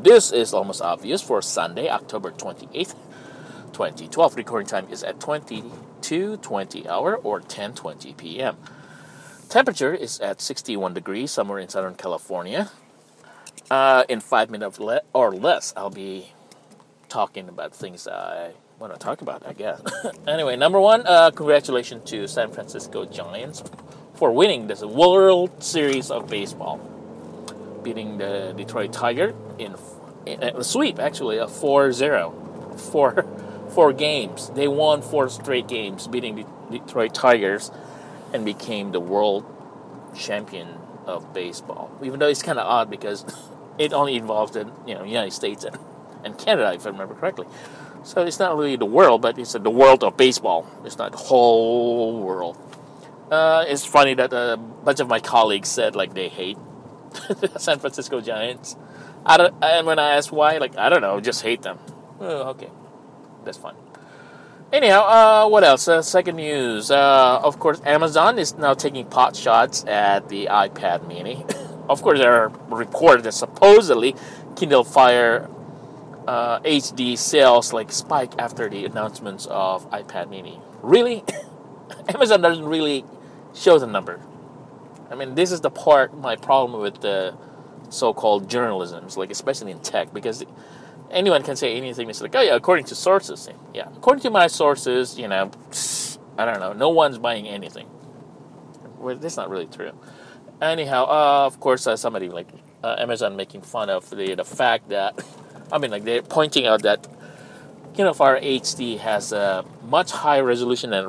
this is almost obvious for Sunday, October 28th, 2012. Recording time is at 22:20 hour or 10:20 p.m. Temperature is at 61 degrees somewhere in Southern California. In 5 minutes or less, I'll be talking about things I want to talk about, I guess. Anyway, number one, congratulations to San Francisco Giants for winning this World Series of Baseball, beating the Detroit Tigers in a sweep, actually, a 4-0. Four games. They won 4 straight games, beating the Detroit Tigers, and became the world champion of baseball. Even though it's kind of odd because it only involves the United States and Canada, if I remember correctly. So it's not really the world, but it's the world of baseball. It's not the whole world. It's funny that a bunch of my colleagues said like they hate the San Francisco Giants. And when I asked why, like, I don't know, just hate them. Oh, okay, that's fine. Anyhow, what else? Second news. Of course, Amazon is now taking pot shots at the iPad mini. Of course, there are reports that supposedly Kindle Fire HD sales like spike after the announcements of iPad mini. Really? Amazon doesn't really show the number. I mean, this is my problem with the so-called journalism, like especially in tech, because anyone can say anything. It's like, oh yeah, according to sources. Yeah, according to my sources, I don't know. No one's buying anything. Well, that's not really true. Anyhow, of course, somebody like Amazon making fun of the fact that, they're pointing out that Kindle Fire HD has a much higher resolution and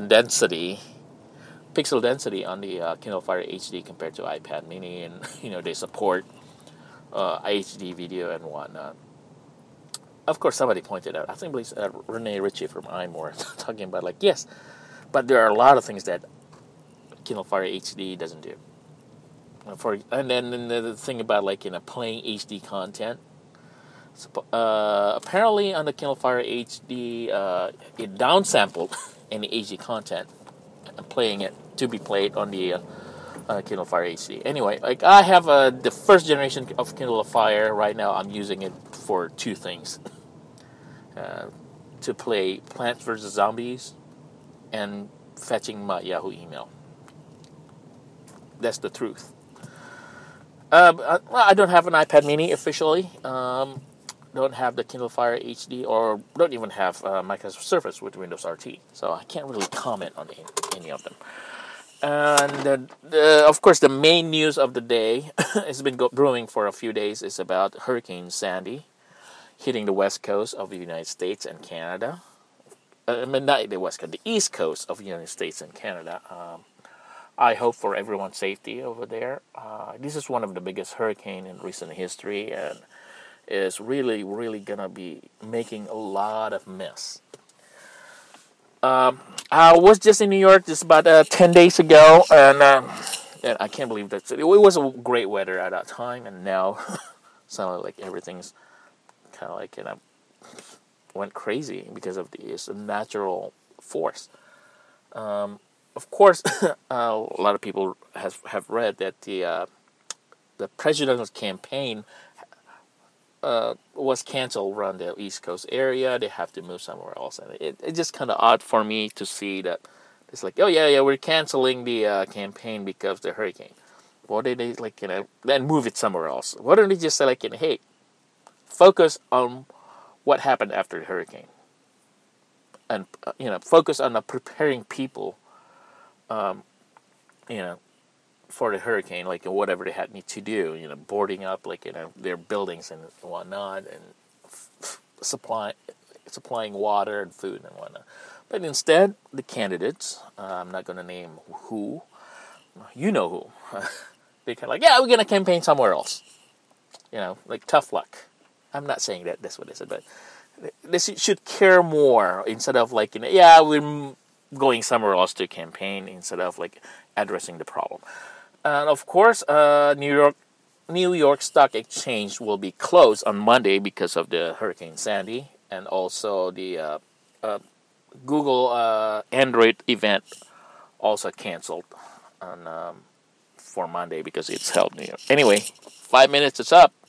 pixel density on the Kindle Fire HD compared to iPad mini, and they support HD video and whatnot. Of course, somebody pointed out, I think it's Renee Ritchie from iMore, talking about like, yes, but there are a lot of things that Kindle Fire HD doesn't do. And then the thing about playing HD content. Apparently on the Kindle Fire HD, it downsampled any HD content and playing it to be played on the Kindle Fire HD. Anyway, I have the first generation of Kindle Fire right now. I'm using it for 2 things. To play Plants vs. Zombies and fetching my Yahoo email. That's the truth. I don't have an iPad mini officially. Don't have the Kindle Fire HD, or don't even have Microsoft Surface with Windows RT. So I can't really comment on any of them. And of course, the main news of the day has been brewing for a few days is about Hurricane Sandy hitting the west coast of the United States and Canada. Not the west coast, the east coast of the United States and Canada. I hope for everyone's safety over there. This is one of the biggest hurricanes in recent history, and is really, really gonna be making a lot of mess. I was just in New York just about 10 days ago, and I can't believe that it was a great weather at that time, and now sounded like everything's kind of like went crazy because of this natural force. Of course, a lot of people have read that the presidential campaign was canceled around the East Coast area. They have to move somewhere else, and it's just kind of odd for me to see that it's like, oh yeah, we're canceling the campaign because of the hurricane. Why did they then move it somewhere else? Why don't they just say hey, focus on what happened after the hurricane, and focus on preparing people, for the hurricane, whatever they need to do, boarding up their buildings and whatnot, and supplying water and food and whatnot. But instead, the candidates, I'm not going to name who, you know who, they're kind of we're going to campaign somewhere else. Tough luck. I'm not saying that that's what they said, but they should care more instead of we're going somewhere else to campaign instead of addressing the problem. And of course, New York Stock Exchange will be closed on Monday because of the Hurricane Sandy, and also the Google Android event also canceled on for Monday because it's held. Anyway, 5 minutes is up.